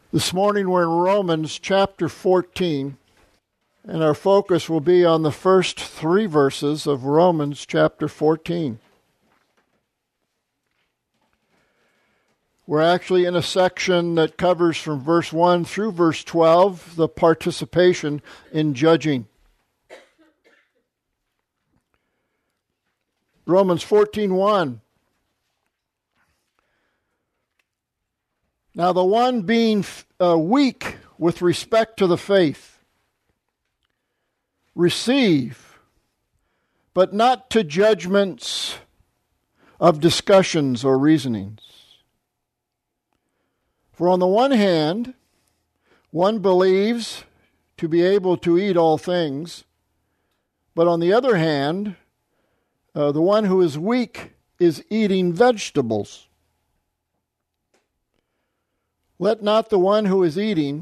This morning we're in Romans chapter 14, and our focus will be on the first three verses of Romans chapter 14. We're actually in a section that covers from verse 1 through verse 12, the participation in judging. Romans 14:1. Now the one being weak with respect to the faith, receive, but not to judgments of discussions or reasonings. For on the one hand, one believes to be able to eat all things, but on the other hand, the one who is weak is eating vegetables. Let not the one who is eating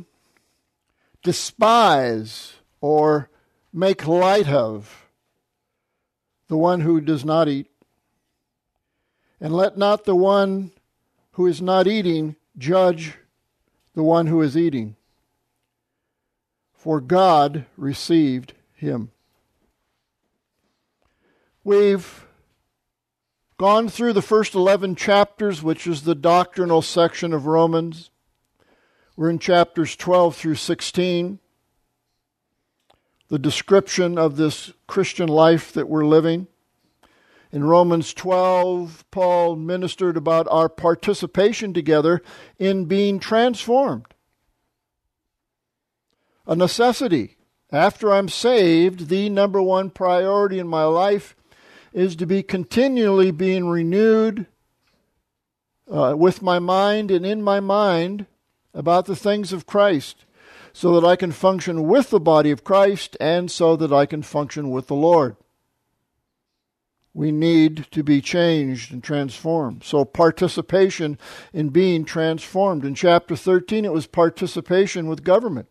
despise or make light of the one who does not eat. And let not the one who is not eating judge the one who is eating. For God received him. We've gone through the first 11 chapters, which is the doctrinal section of Romans. We're in chapters 12 through 16, the description of this Christian life that we're living. In Romans 12, Paul ministered about our participation together in being transformed. A necessity. After I'm saved, the number one priority in my life is to be continually being renewed with my mind and in my mind about the things of Christ, so that I can function with the body of Christ and so that I can function with the Lord. We need to be changed and transformed. So participation in being transformed. In chapter 13, it was participation with government.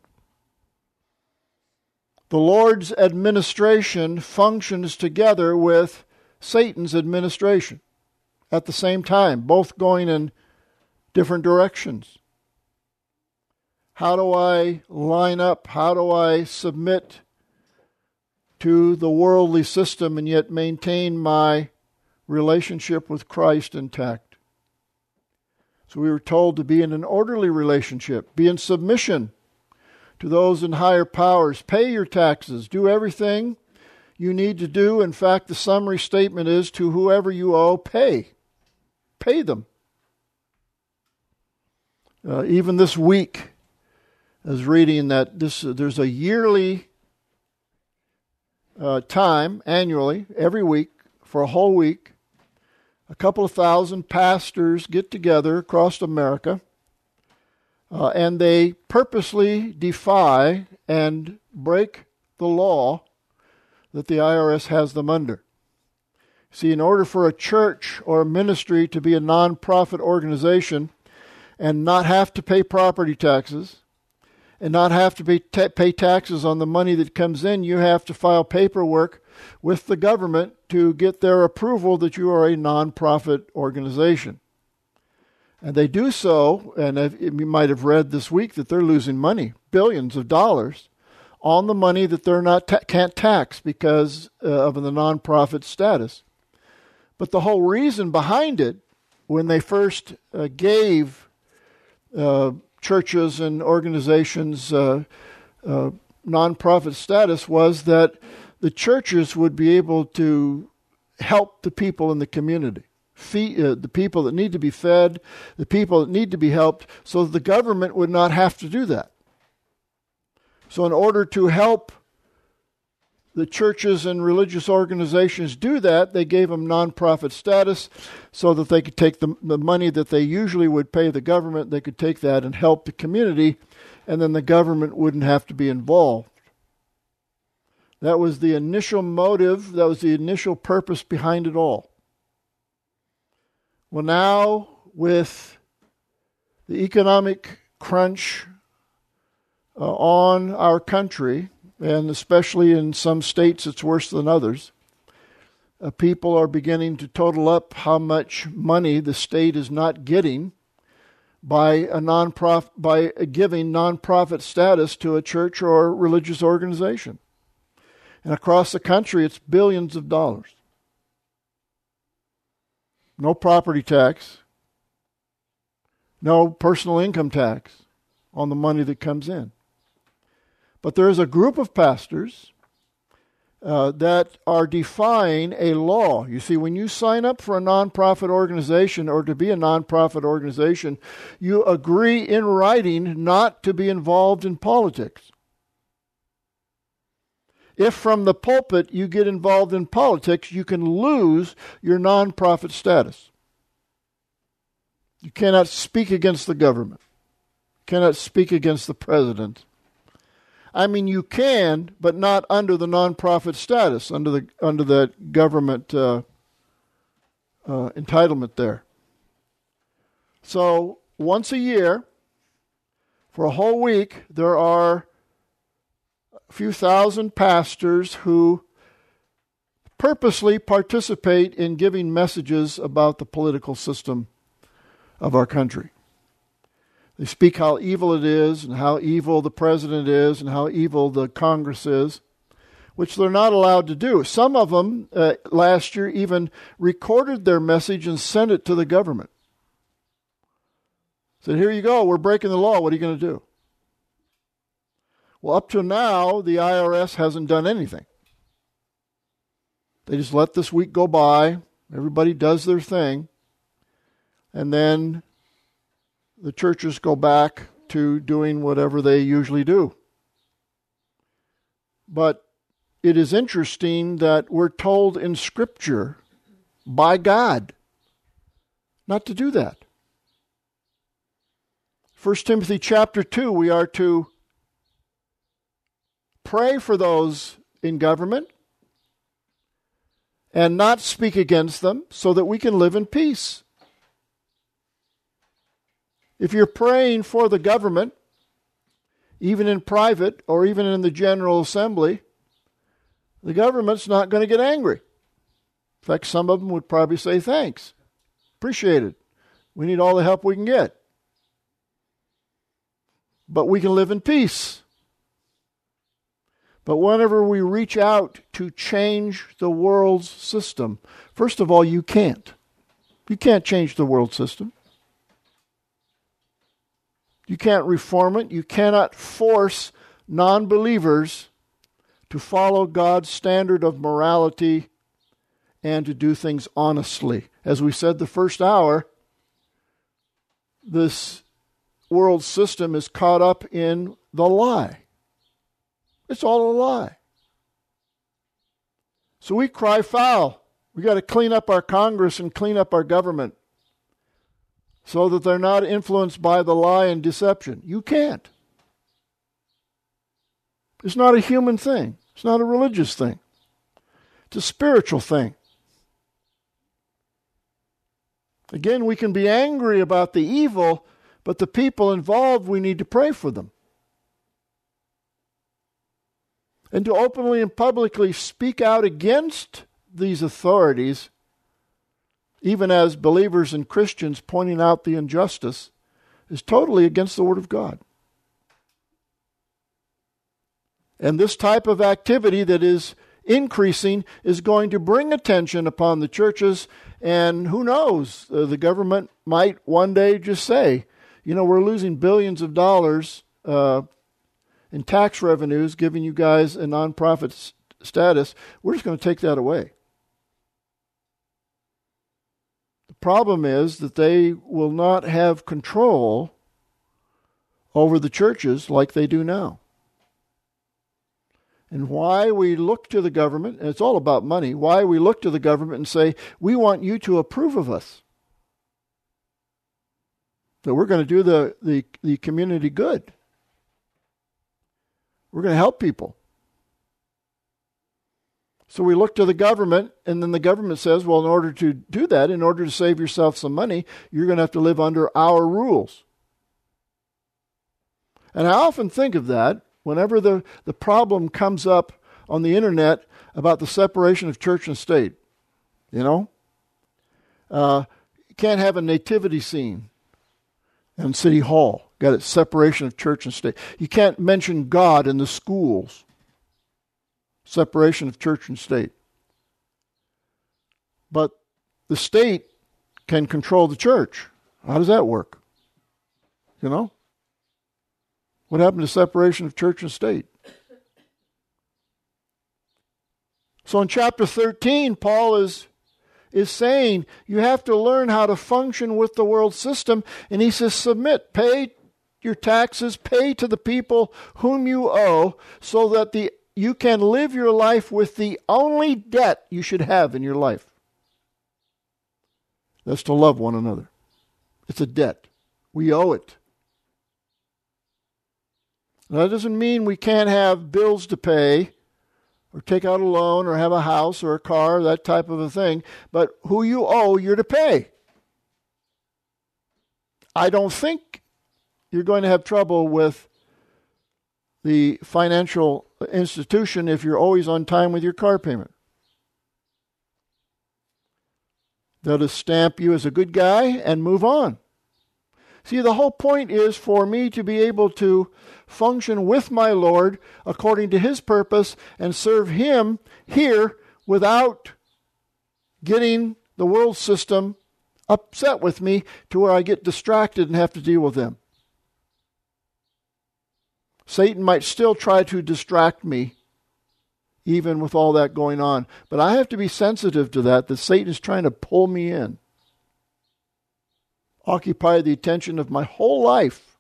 The Lord's administration functions together with Satan's administration at the same time, both going in different directions. How do I line up? How do I submit to the worldly system and yet maintain my relationship with Christ intact? So we were told to be in an orderly relationship, be in submission to those in higher powers, pay your taxes, do everything you need to do. In fact, the summary statement is to whoever you owe, pay. Pay them. Even this week, I was reading that there's a yearly time, annually, every week, for a whole week, a couple of thousand pastors get together across America, and they purposely defy and break the law that the IRS has them under. See, in order for a church or a ministry to be a non-profit organization and not have to pay property taxes, and not have to pay taxes on the money that comes in, you have to file paperwork with the government to get their approval that you are a non-profit organization. And they do so, and you might have read this week that they're losing money, billions of dollars, on the money that they're can't tax because of the non-profit status. But the whole reason behind it, when they first gave churches and organizations nonprofit status, was that the churches would be able to help the people in the community, feed the people that need to be fed, the people that need to be helped, so that the government would not have to do that. So in order to help the churches and religious organizations do that, they gave them nonprofit status so that they could take the money that they usually would pay the government, they could take that and help the community, and then the government wouldn't have to be involved. That was the initial motive, that was the initial purpose behind it all. Well, now with the economic crunch on our country, and especially in some states it's worse than others, people are beginning to total up how much money the state is not getting by giving nonprofit status to a church or religious organization. And across the country, it's billions of dollars. No property tax, no personal income tax on the money that comes in. But there is a group of pastors that are defying a law. You see, when you sign up for a nonprofit organization or to be a nonprofit organization, you agree in writing not to be involved in politics. If from the pulpit you get involved in politics, you can lose your nonprofit status. You cannot speak against the government. You cannot speak against the president. I mean, you can, but not under the nonprofit status, under the government entitlement there. So once a year, for a whole week, there are a few thousand pastors who purposely participate in giving messages about the political system of our country. They speak how evil it is and how evil the president is and how evil the Congress is, which they're not allowed to do. Some of them last year even recorded their message and sent it to the government. Said, here you go, we're breaking the law. What are you going to do? Well, up to now, the IRS hasn't done anything. They just let this week go by. Everybody does their thing. And then the churches go back to doing whatever they usually do. But it is interesting that we're told in Scripture by God not to do that. 1 Timothy chapter 2, we are to pray for those in government and not speak against them so that we can live in peace. If you're praying for the government, even in private or even in the General Assembly, the government's not going to get angry. In fact, some of them would probably say, thanks, appreciate it. We need all the help we can get. But we can live in peace. But whenever we reach out to change the world's system, first of all, you can't. You can't change the world system. You can't reform it. You cannot force non-believers to follow God's standard of morality and to do things honestly. As we said the first hour, this world system is caught up in the lie. It's all a lie. So we cry foul. We got to clean up our Congress and clean up our government so that they're not influenced by the lie and deception. You can't. It's not a human thing. It's not a religious thing. It's a spiritual thing. Again, we can be angry about the evil, but the people involved, we need to pray for them. And to openly and publicly speak out against these authorities, even as believers and Christians pointing out the injustice, is totally against the Word of God. And this type of activity that is increasing is going to bring attention upon the churches, and who knows, the government might one day just say, you know, we're losing billions of dollars in tax revenues, giving you guys a nonprofit status. We're just going to take that away. The problem is that they will not have control over the churches like they do now. And why we look to the government, and it's all about money, why we look to the government and say, we want you to approve of us. That we're going to do the community good. We're going to help people. So we look to the government, and then the government says, well, in order to do that, in order to save yourself some money, you're going to have to live under our rules. And I often think of that whenever the problem comes up on the internet about the separation of church and state. You know? You can't have a nativity scene. and City Hall. Got it, separation of church and state. You can't mention God in the schools. Separation of church and state. But the state can control the church. How does that work? You know? What happened to separation of church and state? So in chapter 13, Paul is saying you have to learn how to function with the world system. And he says, submit, pay your taxes, pay to the people whom you owe, so that you can live your life with the only debt you should have in your life. That's to love one another. It's a debt. We owe it. Now, that doesn't mean we can't have bills to pay, or take out a loan, or have a house, or a car, that type of a thing. But who you owe, you're to pay. I don't think you're going to have trouble with the financial institution if you're always on time with your car payment. They'll just stamp you as a good guy and move on. See, the whole point is for me to be able to function with my Lord according to His purpose and serve Him here without getting the world system upset with me to where I get distracted and have to deal with them. Satan might still try to distract me even with all that going on. But I have to be sensitive to that Satan is trying to pull me in. Occupy the attention of my whole life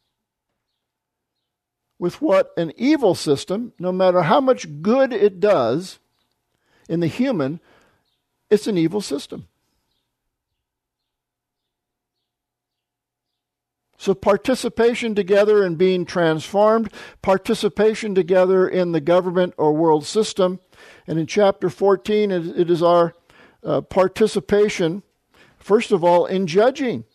with what an evil system, no matter how much good it does in the human, it's an evil system. So participation together in being transformed, participation together in the government or world system. And in chapter 14, it is our participation, first of all, in judging.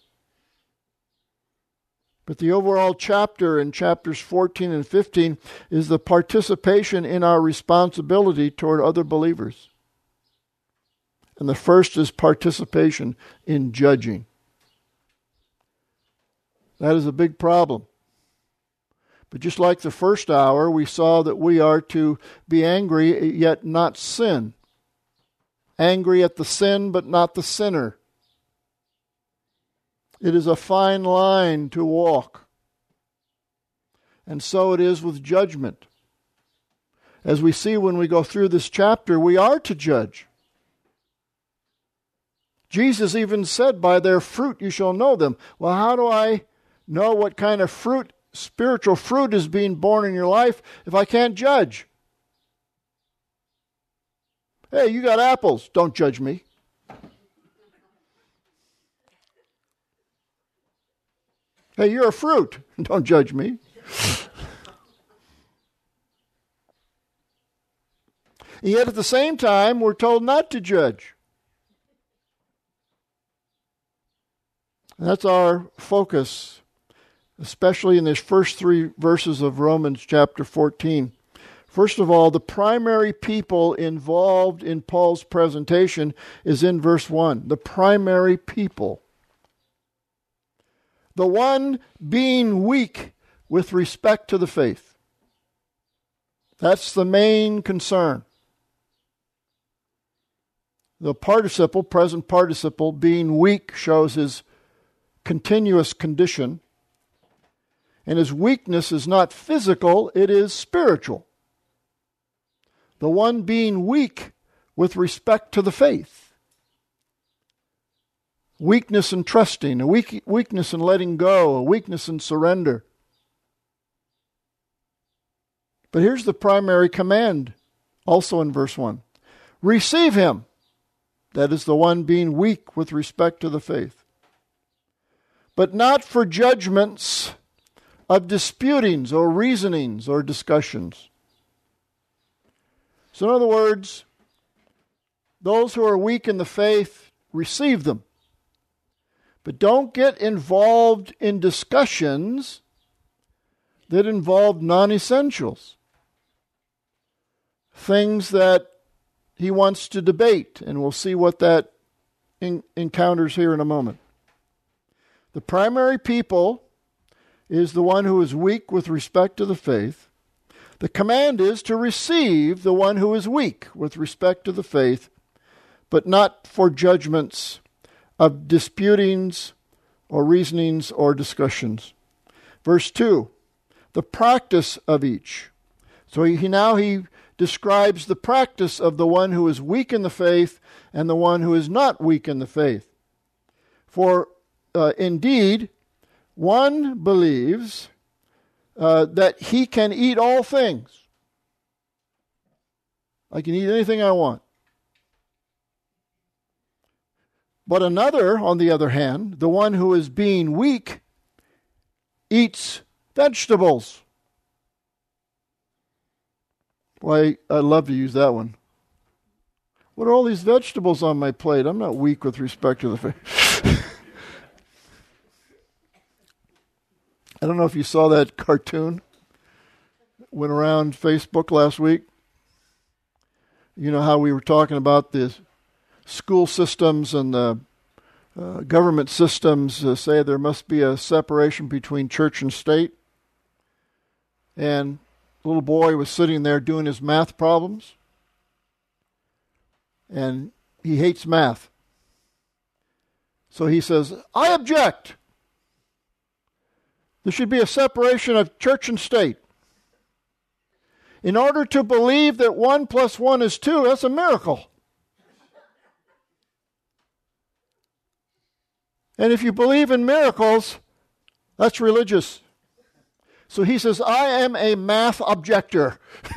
But the overall chapter in chapters 14 and 15 is the participation in our responsibility toward other believers. And the first is participation in judging. That is a big problem. But just like the first hour, we saw that we are to be angry yet not sin. Angry at the sin but not the sinner. It is a fine line to walk. And so it is with judgment. As we see when we go through this chapter, we are to judge. Jesus even said, by their fruit you shall know them. Well, how do I know what kind of fruit, spiritual fruit, is being born in your life if I can't judge? Hey, you got apples. Don't judge me. Hey, you're a fruit. Don't judge me. And yet at the same time, we're told not to judge. And that's our focus, especially in these first 3 verses of Romans chapter 14. First of all, the primary people involved in Paul's presentation is in verse 1. The primary people. The one being weak with respect to the faith. That's the main concern. The participle, present participle, being weak shows his continuous condition. And his weakness is not physical, it is spiritual. The one being weak with respect to the faith. Weakness in trusting, a weakness in letting go, a weakness in surrender. But here's the primary command, also in verse 1. Receive him. That is the one being weak with respect to the faith. But not for judgments of disputings or reasonings or discussions. So in other words, those who are weak in the faith, receive them. But don't get involved in discussions that involve non-essentials. Things that he wants to debate, and we'll see what that encounters here in a moment. The primary people is the one who is weak with respect to the faith. The command is to receive the one who is weak with respect to the faith, but not for judgments of disputings or reasonings or discussions. Verse 2, the practice of each. So he describes the practice of the one who is weak in the faith and the one who is not weak in the faith. For indeed, one believes that he can eat all things. I can eat anything I want. But another, on the other hand, the one who is being weak, eats vegetables. Why, I love to use that one. What are all these vegetables on my plate? I'm not weak with respect to the faith. I don't know if you saw that cartoon. Went around Facebook last week. You know how we were talking about the school systems and the government systems say there must be a separation between church and state. And the little boy was sitting there doing his math problems. And he hates math. So he says, I object. There should be a separation of church and state. In order to believe that 1 + 1 is 2, that's a miracle. And if you believe in miracles, that's religious. So he says, I am a math objector.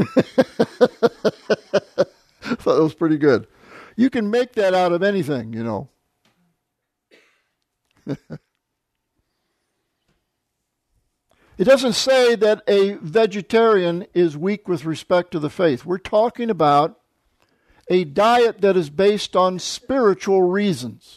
Thought that was pretty good. You can make that out of anything, you know. It doesn't say that a vegetarian is weak with respect to the faith. We're talking about a diet that is based on spiritual reasons.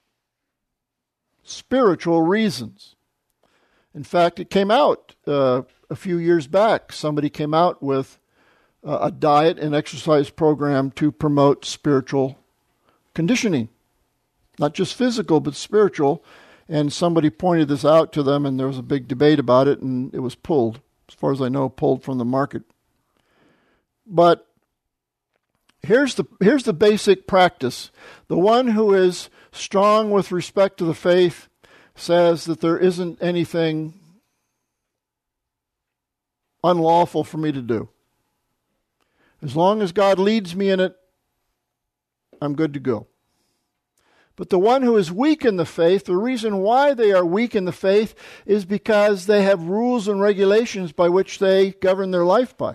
Spiritual reasons. In fact, it came out a few years back. Somebody came out with a diet and exercise program to promote spiritual conditioning. Not just physical, but spiritual. And somebody pointed this out to them, and there was a big debate about it, and it was pulled, as far as I know, pulled from the market. But here's the basic practice. The one who is strong with respect to the faith says that there isn't anything unlawful for me to do. As long as God leads me in it, I'm good to go. But the one who is weak in the faith, the reason why they are weak in the faith is because they have rules and regulations by which they govern their life by.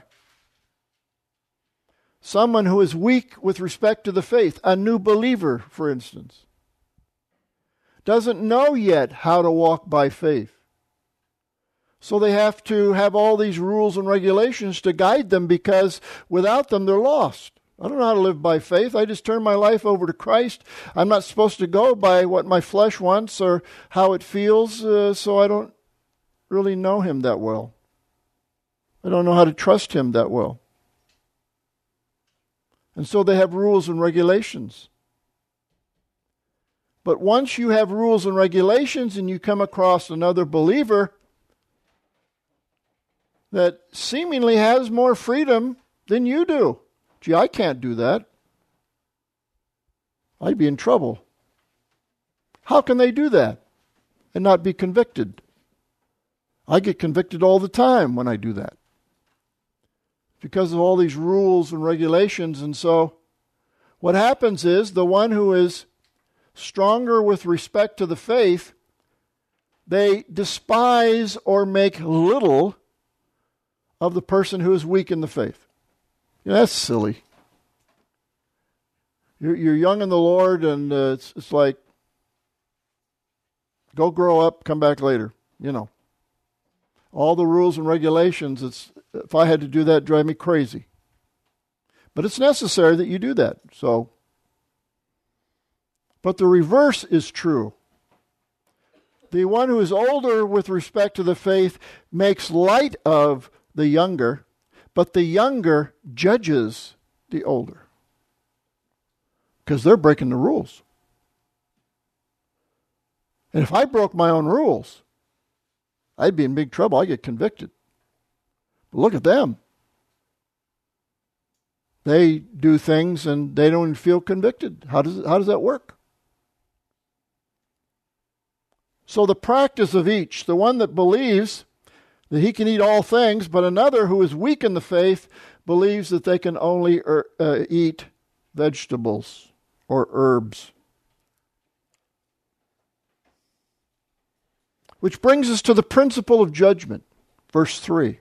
Someone who is weak with respect to the faith, a new believer, for instance, doesn't know yet how to walk by faith. So they have to have all these rules and regulations to guide them, because without them they're lost. I don't know how to live by faith. I just turn my life over to Christ. I'm not supposed to go by what my flesh wants or how it feels, so I don't really know Him that well. I don't know how to trust Him that well. And so they have rules and regulations. But once you have rules and regulations and you come across another believer that seemingly has more freedom than you do, gee, I can't do that, I'd be in trouble. How can they do that and not be convicted? I get convicted all the time when I do that, because of all these rules and regulations. And so what happens is the one who is stronger with respect to the faith, they despise or make little of the person who is weak in the faith. You know, that's silly. You're young in the Lord, and it's like, go grow up, come back later. You know, all the rules and regulations. If I had to do that, it'd drive me crazy. But it's necessary that you do that. So, but the reverse is true. The one who is older with respect to the faith makes light of the younger, but the younger judges the older, because they're breaking the rules. And if I broke my own rules, I'd be in big trouble. I'd get convicted. But look at them. They do things and they don't even feel convicted. How does that work? So the practice of each, the one that believes that he can eat all things, but another who is weak in the faith believes that they can only eat vegetables or herbs. Which brings us to the principle of judgment. Verse 3.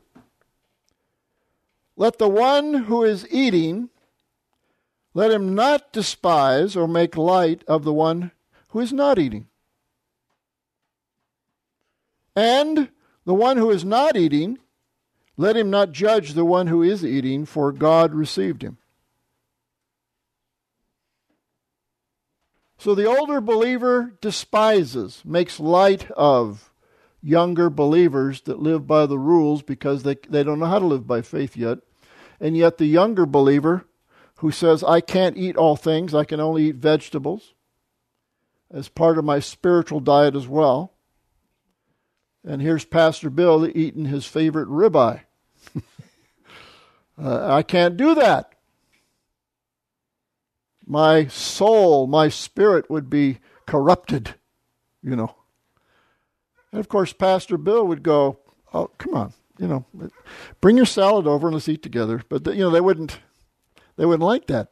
Let the one who is eating, let him not despise or make light of the one who is not eating. And the one who is not eating, let him not judge the one who is eating, for God received him. So the older believer despises, makes light of younger believers that live by the rules because they don't know how to live by faith yet. And yet the younger believer who says, I can't eat all things, I can only eat vegetables as part of my spiritual diet as well. And here's Pastor Bill eating his favorite ribeye. I can't do that. My soul, my spirit would be corrupted, And of course, Pastor Bill would go, oh, come on, bring your salad over and let's eat together. But, they wouldn't like that.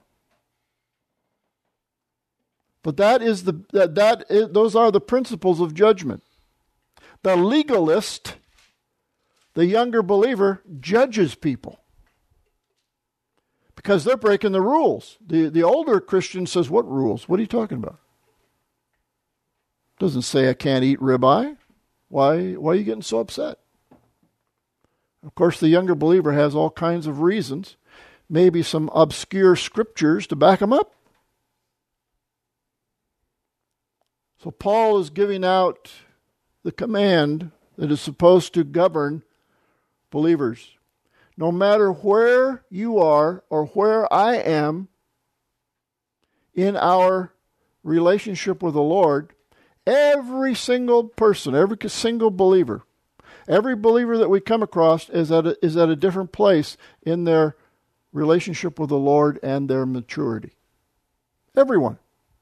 But those are the principles of judgment. The legalist, the younger believer, judges people because they're breaking the rules. The older Christian says, what rules? What are you talking about? Doesn't say I can't eat ribeye. Why are you getting so upset? Of course, the younger believer has all kinds of reasons, maybe some obscure scriptures to back them up. So Paul is giving out the command that is supposed to govern believers. No matter where you are or where I am in our relationship with the Lord, every single person, every single believer, every believer that we come across is at a different place in their relationship with the Lord and their maturity. Everyone.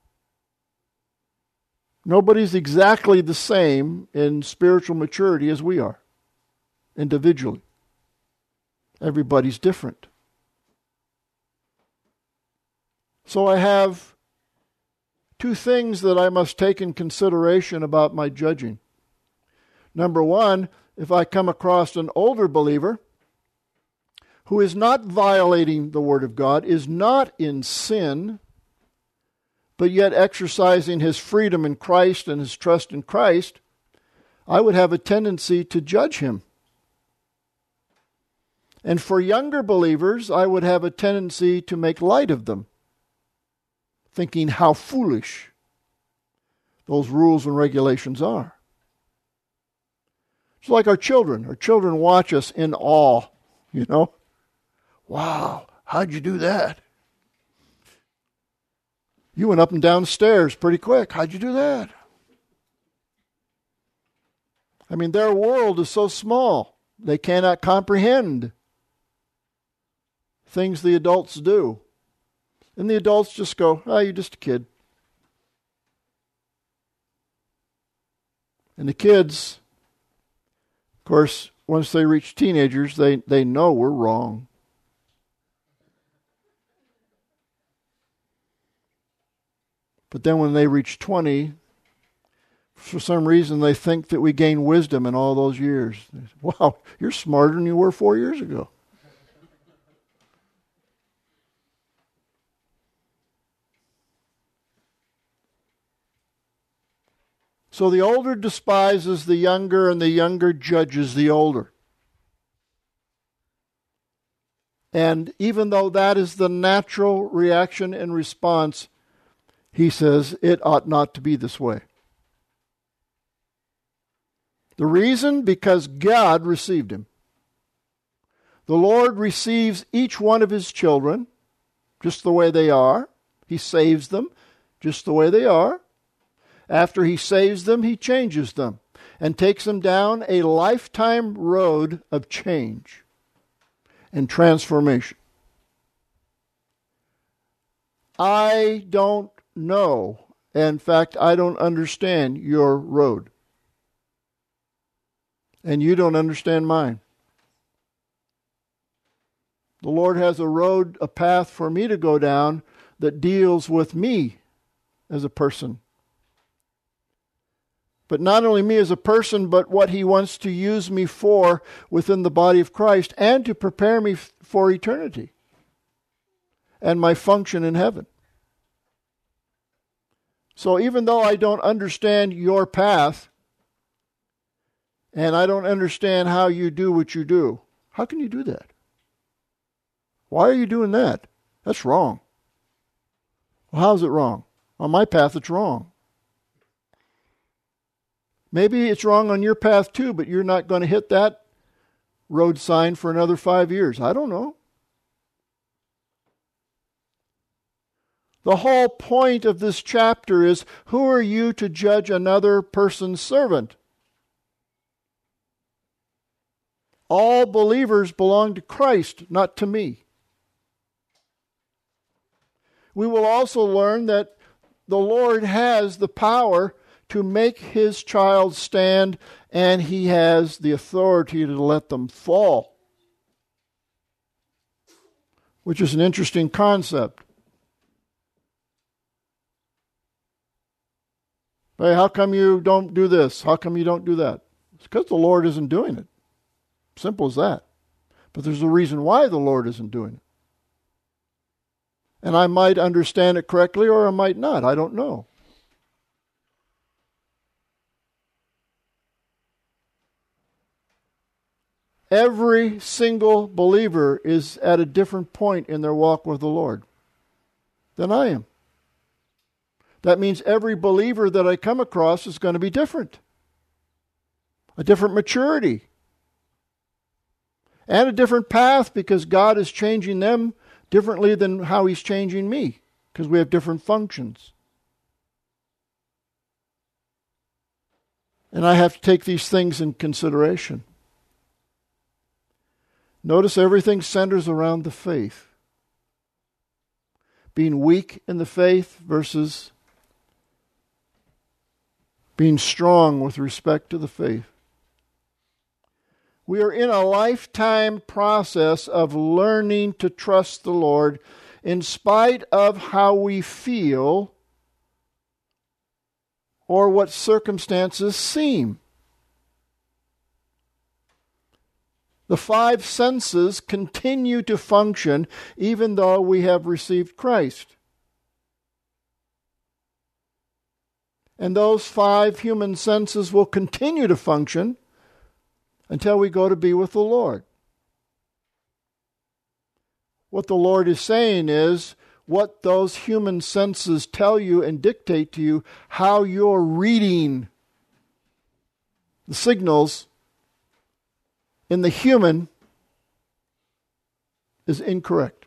Nobody's exactly the same in spiritual maturity as we are, individually. Everybody's different. So I have two things that I must take in consideration about my judging. Number one, if I come across an older believer who is not violating the Word of God, is not in sin, but yet exercising his freedom in Christ and his trust in Christ, I would have a tendency to judge him. And for younger believers, I would have a tendency to make light of them, thinking how foolish those rules and regulations are. It's like our children. Our children watch us in awe, Wow, how'd you do that? You went up and down stairs pretty quick. How'd you do that? I mean, their world is so small. They cannot comprehend things the adults do. And the adults just go, oh, you're just a kid. And the kids, of course, once they reach teenagers, they know we're wrong. But then when they reach 20, for some reason they think that we gain wisdom in all those years. Wow, you're smarter than you were 4 years ago. So the older despises the younger, and the younger judges the older. And even though that is the natural reaction and response, he says it ought not to be this way. The reason? Because God received him. The Lord receives each one of his children just the way they are. He saves them just the way they are. After he saves them, he changes them and takes them down a lifetime road of change and transformation. I don't know. In fact, I don't understand your road. And you don't understand mine. The Lord has a road, a path for me to go down that deals with me as a person. But not only me as a person, but what he wants to use me for within the body of Christ and to prepare me for eternity and my function in heaven. So even though I don't understand your path and I don't understand how you do what you do, how can you do that? Why are you doing that? That's wrong. Well, how is it wrong? On my path, it's wrong. Maybe it's wrong on your path too, but you're not going to hit that road sign for another 5 years. I don't know. The whole point of this chapter is, who are you to judge another person's servant? All believers belong to Christ, not to me. We will also learn that the Lord has the power to make his child stand, and he has the authority to let them fall, which is an interesting concept. Hey, how come you don't do this? How come you don't do that? It's because the Lord isn't doing it. Simple as that. But there's a reason why the Lord isn't doing it. And I might understand it correctly or I might not. I don't know. Every single believer is at a different point in their walk with the Lord than I am. That means every believer that I come across is going to be different. A different maturity. And a different path, because God is changing them differently than how he's changing me, because we have different functions. And I have to take these things in consideration. Notice everything centers around the faith. Being weak in the faith versus being strong with respect to the faith. We are in a lifetime process of learning to trust the Lord in spite of how we feel or what circumstances seem. The five senses continue to function even though we have received Christ. And those five human senses will continue to function until we go to be with the Lord. What the Lord is saying is, what those human senses tell you and dictate to you, how you're reading the signals in the human is incorrect.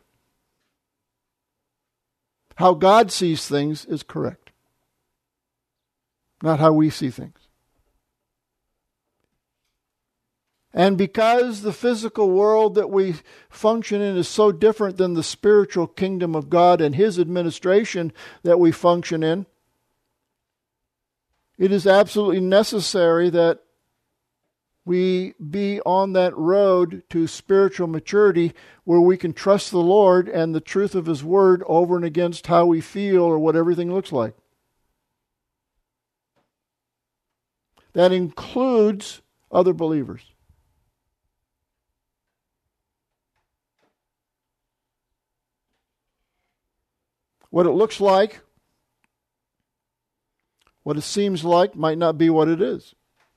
How God sees things is correct, not how we see things. And because the physical world that we function in is so different than the spiritual kingdom of God and his administration that we function in, it is absolutely necessary that we be on that road to spiritual maturity where we can trust the Lord and the truth of his word over and against how we feel or what everything looks like. That includes other believers. What it looks like, what it seems like, might not be what it is.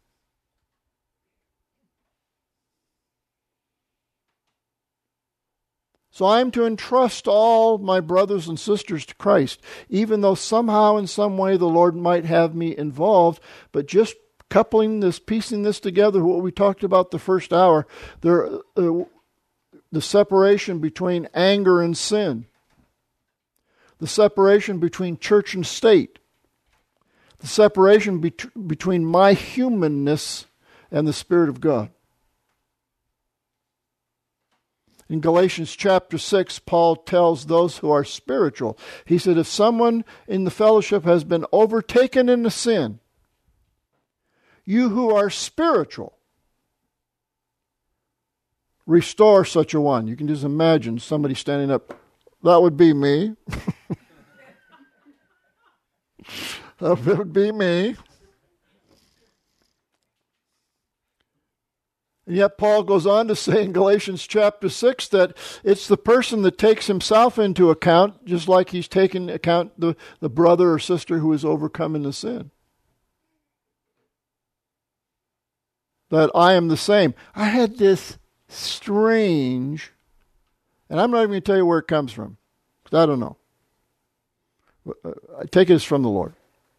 So I am to entrust all my brothers and sisters to Christ, even though somehow in some way the Lord might have me involved, but just coupling this, piecing this together, what we talked about the first hour, the separation between anger and sin, the separation between church and state, The separation between my humanness and the Spirit of God. In Galatians chapter 6, Paul tells those who are spiritual, he said, if someone in the fellowship has been overtaken in a sin, you who are spiritual, restore such a one. You can just imagine somebody standing up. That would be me. That would be me. And yet Paul goes on to say in Galatians chapter 6 that it's the person that takes himself into account, just like he's taking into account the brother or sister who is overcome in the sin. That I am the same. I had this strange, and I'm not even going to tell you where it comes from, because I don't know. I take it as from the Lord.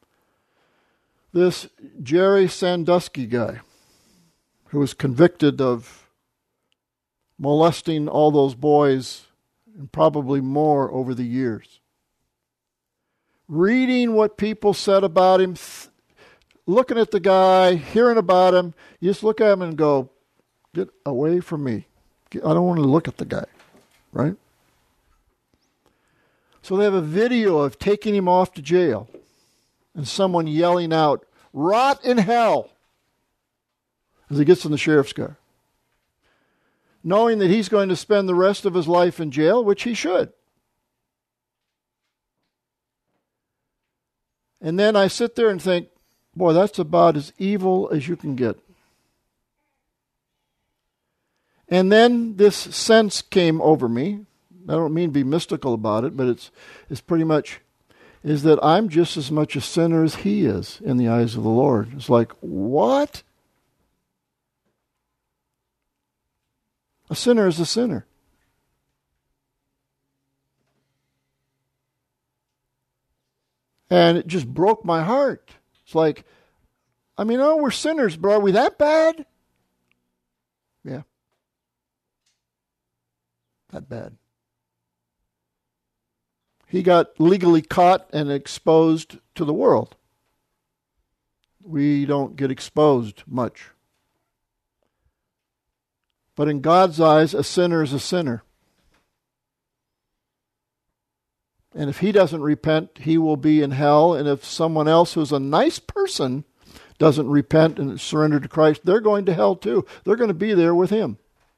This Jerry Sandusky guy, who was convicted of molesting all those boys and probably more over the years. Reading what people said about him, looking at the guy, hearing about him, you just look at him and go, get away from me. I don't want to look at the guy, right? So they have a video of taking him off to jail and someone yelling out, "Rot in hell," as he gets in the sheriff's car, knowing that he's going to spend the rest of his life in jail, which he should. And then I sit there and think, boy, that's about as evil as you can get. And then this sense came over me. I don't mean to be mystical about it, but it's pretty much is that I'm just as much a sinner as he is in the eyes of the Lord. It's like, what? A sinner is a sinner. And it just broke my heart. It's like, I mean, oh, we're sinners, but are we that bad? Yeah. That bad. He got legally caught and exposed to the world. We don't get exposed much. But in God's eyes, a sinner is a sinner. And if he doesn't repent, he will be in hell. And if someone else who's a nice person doesn't repent and surrender to Christ, they're going to hell too. They're going to be there with him.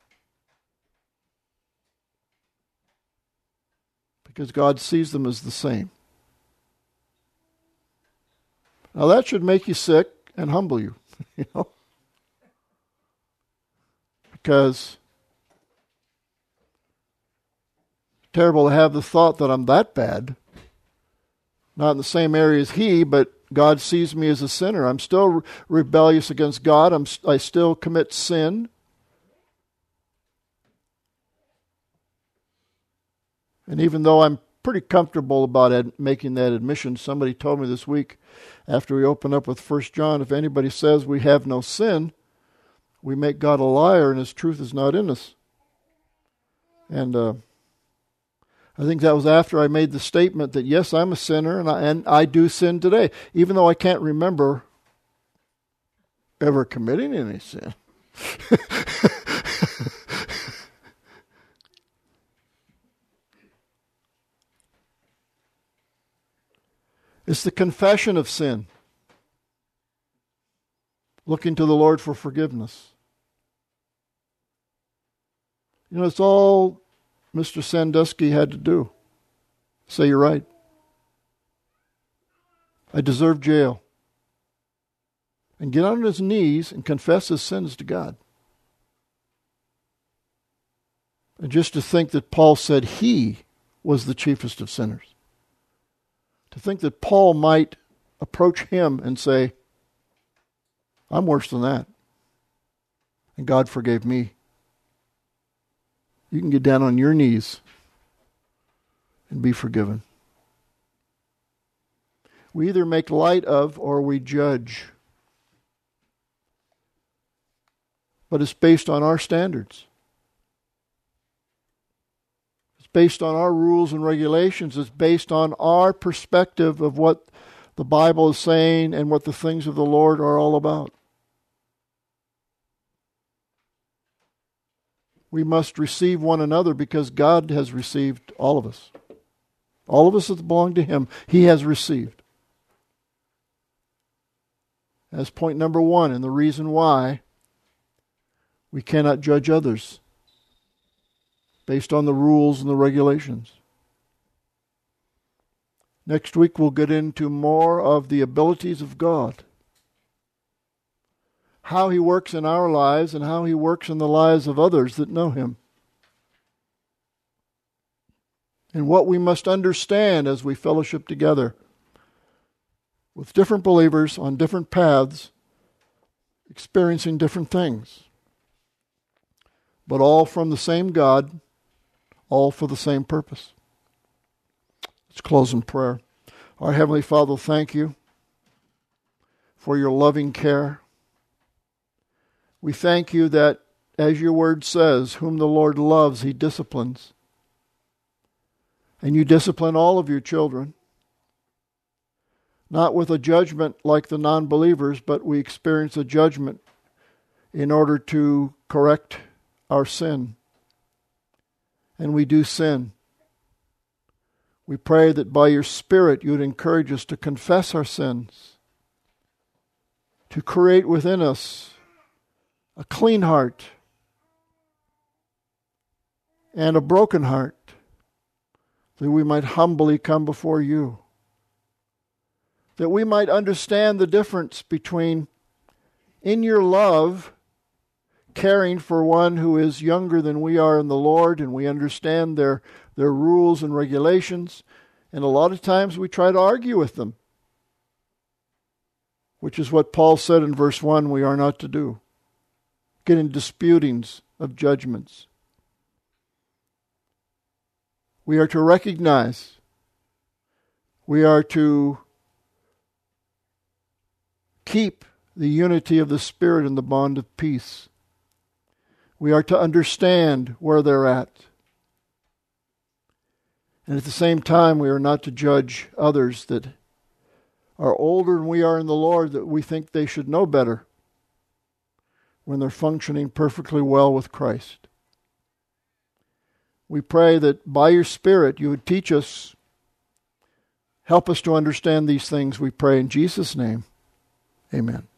Because God sees them as the same. Now that should make you sick and humble you, you know. Because it's terrible to have the thought that I'm that bad. Not in the same area as he, but God sees me as a sinner. I'm still rebellious against God. I still commit sin. And even though I'm pretty comfortable about making that admission, somebody told me this week after we opened up with 1 John, if anybody says we have no sin, we make God a liar and his truth is not in us. And I think that was after I made the statement that, yes, I'm a sinner and I do sin today, even though I can't remember ever committing any sin. It's the confession of sin. Looking to the Lord for forgiveness. You know, it's all Mr. Sandusky had to do. Say, you're right. I deserve jail. And get on his knees and confess his sins to God. And just to think that Paul said he was the chiefest of sinners. To think that Paul might approach him and say, I'm worse than that. And God forgave me. You can get down on your knees and be forgiven. We either make light of or we judge. But it's based on our standards. It's based on our rules and regulations. It's based on our perspective of what the Bible is saying and what the things of the Lord are all about. We must receive one another because God has received all of us. All of us that belong to Him, He has received. That's point number one, and the reason why we cannot judge others based on the rules and the regulations. Next week we'll get into more of the abilities of God. How He works in our lives and how He works in the lives of others that know Him. And what we must understand as we fellowship together with different believers on different paths, experiencing different things. But all from the same God, all for the same purpose. Let's close in prayer. Our Heavenly Father, thank You for Your loving care. We thank You that, as Your word says, whom the Lord loves, He disciplines. And You discipline all of Your children. Not with a judgment like the non-believers, but we experience a judgment in order to correct our sin. And we do sin. We pray that by Your Spirit You would encourage us to confess our sins, to create within us a clean heart and a broken heart, that we might humbly come before You, that we might understand the difference between, in Your love, caring for one who is younger than we are in the Lord, and we understand their rules and regulations, and a lot of times we try to argue with them, which is what Paul said in verse 1 we are not to do. Get in disputings of judgments. We are to recognize, we are to keep the unity of the Spirit in the bond of peace. We are to understand where they're at. And at the same time, we are not to judge others that are older than we are in the Lord, that we think they should know better when they're functioning perfectly well with Christ. We pray that by Your Spirit You would teach us, help us to understand these things, we pray in Jesus' name. Amen.